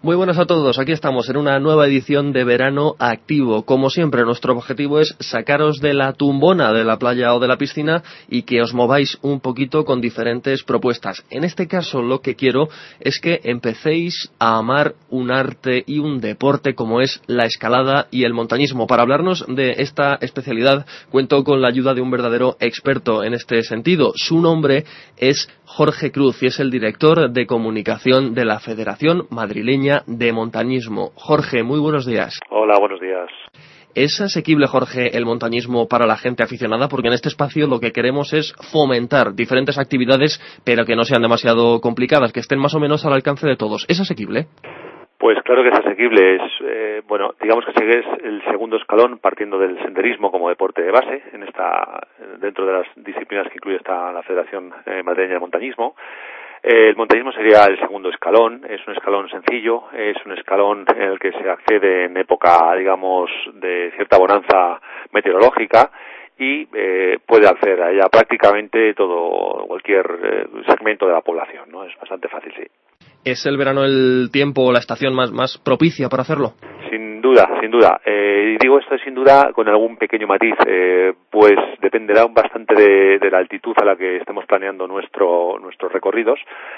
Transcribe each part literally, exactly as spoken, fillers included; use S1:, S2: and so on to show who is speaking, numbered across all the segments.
S1: Muy buenas a todos, aquí estamos en una nueva edición de Verano Activo. Como siempre, nuestro objetivo es sacaros de la tumbona de la playa o de la piscina y que os mováis un poquito con diferentes propuestas. En este caso, lo que quiero es que empecéis a amar un arte y un deporte como es la escalada y el montañismo. Para hablarnos de esta especialidad, cuento con la ayuda de un verdadero experto en este sentido. Su nombre es Jorge Cruz y es el director de comunicación de la Federación Madrileña de Montañismo. Jorge, muy buenos días.
S2: Hola, buenos días.
S1: ¿Es asequible, Jorge, el montañismo para la gente aficionada? Porque en este espacio lo que queremos es fomentar diferentes actividades, pero que no sean demasiado complicadas, que estén más o menos al alcance de todos. ¿Es asequible?
S2: Pues claro que es asequible. Es, eh, bueno, digamos que es el segundo escalón partiendo del senderismo como deporte de base en esta, dentro de las disciplinas que incluye esta la Federación eh, Madrileña de Montañismo. Eh, el montañismo sería el segundo escalón. Es un escalón sencillo, es un escalón en el que se accede en época, digamos, de cierta bonanza meteorológica y eh, puede acceder a ella prácticamente todo, cualquier eh, segmento de la población, ¿no? Es bastante fácil, sí.
S1: ¿Es el verano el tiempo o la estación más, más propicia para hacerlo?
S2: Sin duda, sin duda. Eh, y digo esto sin duda con algún pequeño matiz, eh, pues dependerá bastante de, de la altitud a la que estemos planeando nuestro, nuestros recorridos,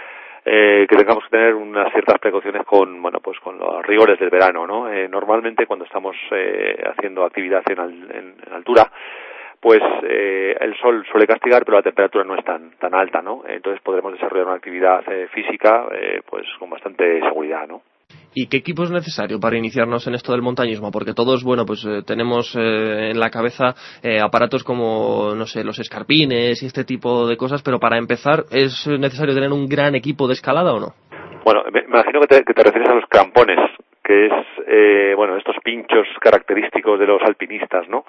S2: eh, que tengamos que tener unas ciertas precauciones con, bueno, pues con los rigores del verano, ¿no? Eh, normalmente cuando estamos eh, haciendo actividad en, al, en, en altura, pues eh, el sol suele castigar, pero la temperatura no es tan tan alta, ¿no? Entonces podremos desarrollar una actividad eh, física, eh, pues con bastante seguridad, ¿no?
S1: ¿Y qué equipo es necesario para iniciarnos en esto del montañismo? Porque todos, bueno, pues eh, tenemos eh, en la cabeza eh, aparatos como, no sé, los escarpines y este tipo de cosas, pero para empezar, ¿es necesario tener un gran equipo de escalada o no?
S2: Bueno, me imagino que te, que te refieres a los crampones, que es, eh, bueno, estos pinchos característicos de los alpinistas, ¿no?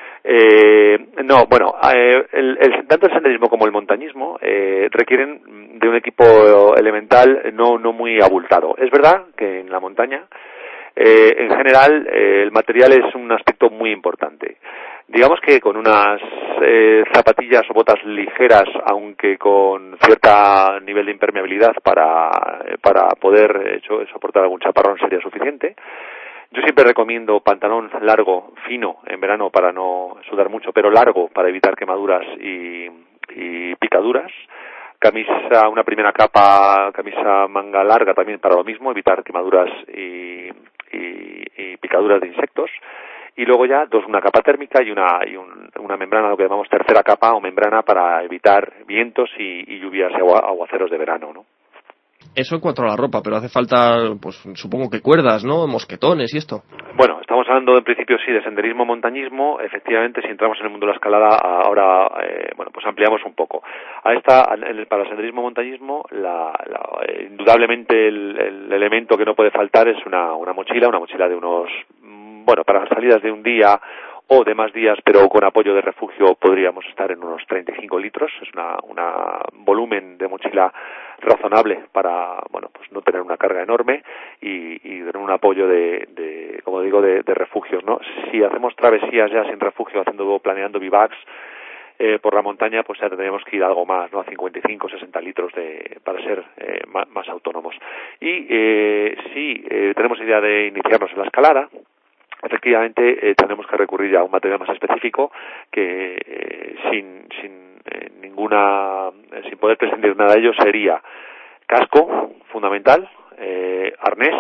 S2: Eh, no, bueno, eh, el, el, tanto el senderismo como el montañismo eh, requieren de un equipo elemental no, no muy abultado. Es verdad que en la montaña, eh, en general, eh, el material es un aspecto muy importante. Digamos que con unas eh, zapatillas o botas ligeras, aunque con cierto nivel de impermeabilidad para, para poder hecho, soportar algún chaparrón sería suficiente. Yo siempre recomiendo pantalón largo, fino, en verano para no sudar mucho, pero largo para evitar quemaduras y, y picaduras. Camisa, una primera capa, camisa manga larga también para lo mismo, evitar quemaduras y, y, y picaduras de insectos. Y luego ya dos, una capa térmica y una y un, una membrana, lo que llamamos tercera capa o membrana para evitar vientos y, y lluvias y agua, aguaceros de verano, ¿no?
S1: Eso en cuanto a la ropa, pero hace falta, pues supongo que cuerdas, ¿no? Mosquetones y esto.
S2: Bueno, estamos hablando en principio sí de senderismo, montañismo. Efectivamente, si entramos en el mundo de la escalada, ahora, eh, bueno, pues ampliamos un poco. A esta, para el senderismo, montañismo, la, la, eh, indudablemente el, el elemento que no puede faltar es una, una mochila, una mochila de unos, bueno, para salidas de un día o de más días, pero con apoyo de refugio podríamos estar en unos treinta y cinco litros. Es una, una volumen de mochila razonable para, bueno, pues no tener una carga enorme y, y tener un apoyo de, de como digo, de, de refugios, ¿no? Si hacemos travesías ya sin refugio, haciendo, planeando bivacs eh, por la montaña, pues ya tendríamos que ir a algo más, ¿no? A cincuenta y cinco, sesenta litros de, para ser eh, más, más autónomos. Y eh, si eh, tenemos idea de iniciarnos en la escalada, efectivamente eh, tenemos que recurrir ya a un material más específico que eh, sin, sin eh, ninguna, eh, sin poder prescindir nada de ello sería casco, fundamental, eh, arnés,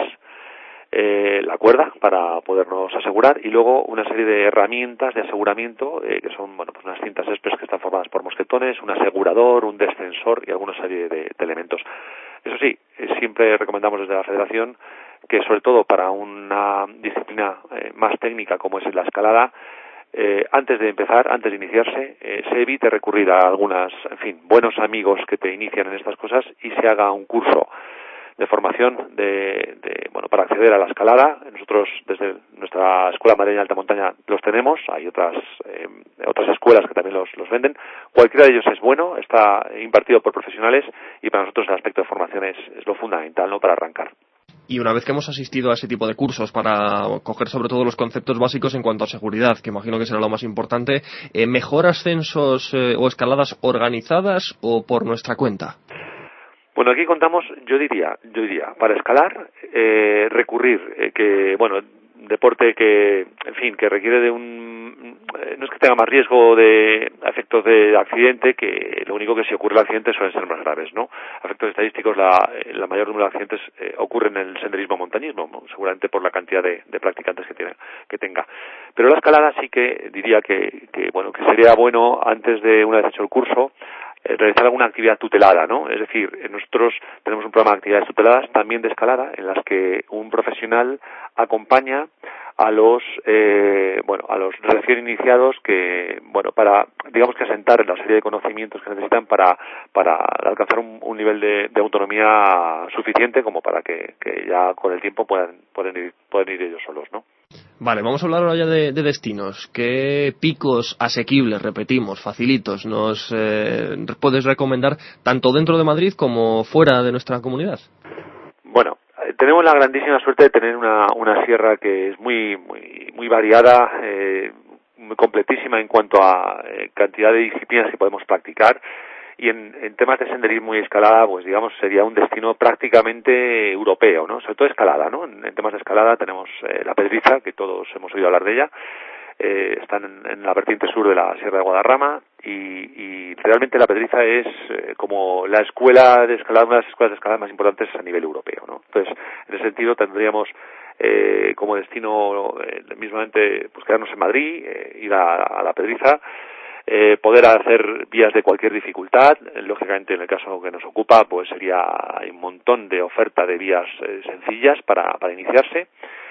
S2: eh, la cuerda para podernos asegurar y luego una serie de herramientas de aseguramiento eh, que son, bueno, pues unas cintas express que están formadas por mosquetones, un asegurador, un descensor y alguna serie de, de elementos. Eso sí, eh, siempre recomendamos desde la Federación que sobre todo para una disciplina eh, más técnica como es la escalada, eh, antes de empezar, antes de iniciarse, eh, se evite recurrir a algunas, en fin, buenos amigos que te inician en estas cosas y se haga un curso de formación de, de bueno, para acceder a la escalada. Nosotros desde nuestra Escuela Madrileña de Alta Montaña los tenemos, hay otras eh, otras escuelas que también los, los venden. Cualquiera de ellos es bueno, está impartido por profesionales y para nosotros el aspecto de formación es, es lo fundamental, ¿no?, para arrancar.
S1: Y una vez que hemos asistido a ese tipo de cursos para coger sobre todo los conceptos básicos en cuanto a seguridad, que imagino que será lo más importante, eh, ¿mejor ascensos eh, o escaladas organizadas o por nuestra cuenta?
S2: Bueno, aquí contamos, yo diría, yo diría, para escalar, eh, recurrir, eh, que, bueno, deporte que, en fin, que requiere de un, eh, no es que tenga más riesgo de efectos de accidente, que lo único que si ocurre el accidente suelen ser más graves, ¿no? A efectos estadísticos, la, la mayor número de accidentes eh, ocurren en el senderismo montañismo, ¿no? Seguramente por la cantidad de, de practicantes que tiene, que tenga. Pero la escalada sí que diría que, que, bueno, que sería bueno antes de, una vez hecho el curso, Eh, realizar alguna actividad tutelada, ¿no? Es decir, nosotros tenemos un programa de actividades tuteladas también de escalada en las que un profesional acompaña a los eh, bueno a los recién iniciados que bueno para digamos que asentar la serie de conocimientos que necesitan para para alcanzar un, un nivel de, de autonomía suficiente como para que, que ya con el tiempo puedan pueden ir pueden ir ellos solos, ¿no?
S1: Vale, vamos a hablar ahora ya de, de destinos. ¿Qué picos asequibles, repetimos, facilitos, nos eh, puedes recomendar tanto dentro de Madrid como fuera de nuestra comunidad?
S2: Bueno, tenemos la grandísima suerte de tener una, una sierra que es muy muy muy variada, eh, muy completísima en cuanto a eh, cantidad de disciplinas que podemos practicar. Y en, en temas de senderismo y escalada, pues digamos sería un destino prácticamente europeo, ¿no? Sobre todo escalada, ¿no? En, en temas de escalada tenemos eh, la Pedriza, que todos hemos oído hablar de ella, eh, están en, en la vertiente sur de la Sierra de Guadarrama y, y realmente la Pedriza es eh, como la escuela de escalada, una de las escuelas de escalada más importantes a nivel europeo, ¿no? Entonces, en ese sentido tendríamos eh, como destino eh, mismamente pues quedarnos en Madrid, eh, ir a, a la Pedriza, Eh, poder hacer vías de cualquier dificultad. Lógicamente, en el caso que nos ocupa, pues sería hay un montón de oferta de vías eh, sencillas para, para iniciarse.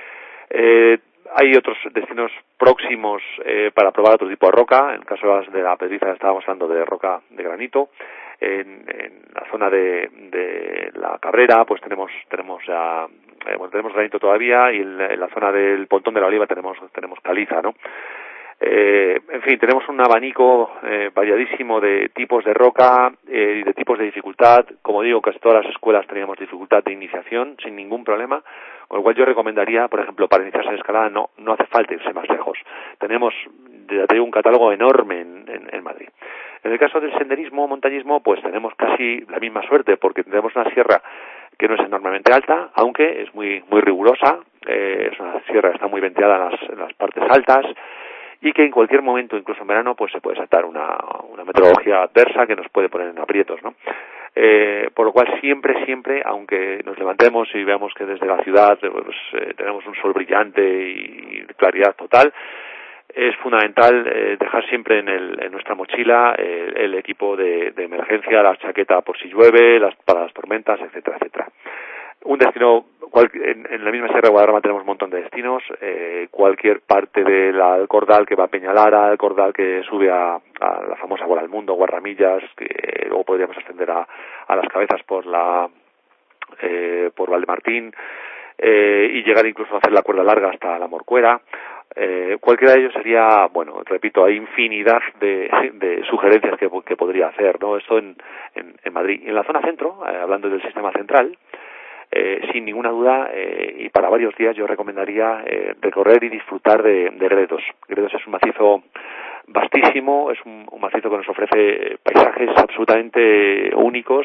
S2: Eh, hay otros destinos próximos eh, para probar otro tipo de roca. En el caso de la Pedriza estábamos hablando de roca de granito. En, en la zona de, de la Cabrera, pues tenemos tenemos ya eh, bueno tenemos granito todavía, y en, en la zona del Pontón de la Oliva tenemos tenemos caliza, ¿no? Eh, en fin, tenemos un abanico eh, variadísimo de tipos de roca eh, y de tipos de dificultad. Como digo, casi todas las escuelas teníamos dificultad de iniciación sin ningún problema, con lo cual yo recomendaría, por ejemplo, para iniciarse en escalada no no hace falta irse más lejos. Tenemos, ya te digo, un catálogo enorme en, en, en Madrid. En el caso del senderismo, montañismo, pues tenemos casi la misma suerte, porque tenemos una sierra que no es enormemente alta, aunque es muy muy rigurosa. Eh, es una sierra que está muy venteada en las, en las partes altas, y que en cualquier momento, incluso en verano, pues se puede saltar una, una meteorología adversa que nos puede poner en aprietos, ¿no? Eh, por lo cual siempre, siempre, aunque nos levantemos y veamos que desde la ciudad pues, eh, tenemos un sol brillante y claridad total, es fundamental eh, dejar siempre en, el, en nuestra mochila el, el equipo de, de emergencia, la chaqueta por si llueve, las, para las tormentas, etcétera, etcétera. Un destino, cual, en, en la misma Sierra de Guadarrama tenemos un montón de destinos, eh, cualquier parte del Alcordal que va a Peñalara, el Cordal que sube a, a la famosa Bola del Mundo, Guarramillas, que luego podríamos ascender a, a las Cabezas por la eh, por Valdemartín, eh, y llegar incluso a hacer la cuerda larga hasta la Morcuera. Eh, cualquiera de ellos sería, bueno, repito, hay infinidad de, de sugerencias que, que podría hacer, ¿no? Esto en, en, en Madrid. En la zona centro, eh, hablando del sistema central, Eh, sin ninguna duda, eh, y para varios días yo recomendaría eh, recorrer y disfrutar de, de Gredos. Gredos es un macizo vastísimo, es un, un macizo que nos ofrece paisajes absolutamente únicos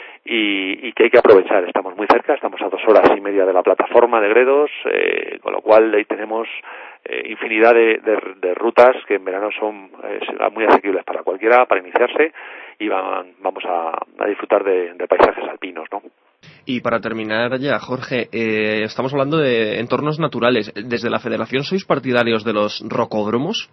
S2: y, y que hay que aprovechar. Estamos muy cerca, estamos a dos horas y media de la plataforma de Gredos, eh, con lo cual ahí tenemos eh, infinidad de, de, de rutas que en verano son eh, muy asequibles para cualquiera, para iniciarse, y van, vamos a, a disfrutar de, de paisajes alpinos, ¿no?
S1: Y para terminar ya, Jorge, eh, estamos hablando de entornos naturales. ¿Desde la Federación sois partidarios de los rocódromos?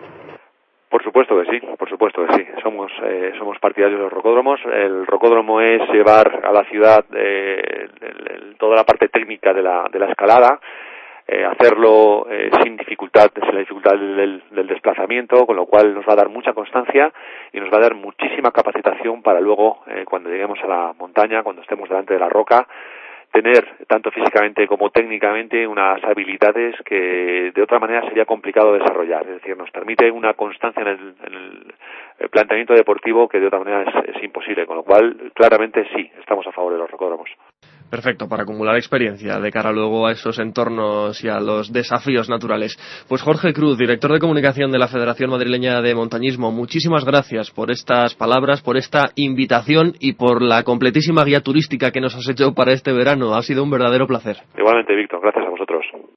S2: Por supuesto que sí, por supuesto que sí. Somos eh, somos partidarios de los rocódromos. El rocódromo es llevar a la ciudad eh, el, el, toda la parte técnica de la, de la escalada, eh, hacerlo eh, sin dificultad, sin la dificultad del, del desplazamiento, con lo cual nos va a dar mucha constancia y nos va a dar muchísima capacitación para luego, eh, cuando lleguemos a la montaña, cuando estemos delante de la roca, tener, tanto físicamente como técnicamente, unas habilidades que de otra manera sería complicado desarrollar. Es decir, nos permite una constancia en el, en el planteamiento deportivo que de otra manera es, es imposible, con lo cual, claramente sí, estamos a favor de los rocódromos.
S1: Perfecto, para acumular experiencia de cara luego a esos entornos y a los desafíos naturales. Pues Jorge Cruz, director de comunicación de la Federación Madrileña de Montañismo, muchísimas gracias por estas palabras, por esta invitación y por la completísima guía turística que nos has hecho para este verano. Ha sido un verdadero placer.
S2: Igualmente, Víctor, gracias a vosotros.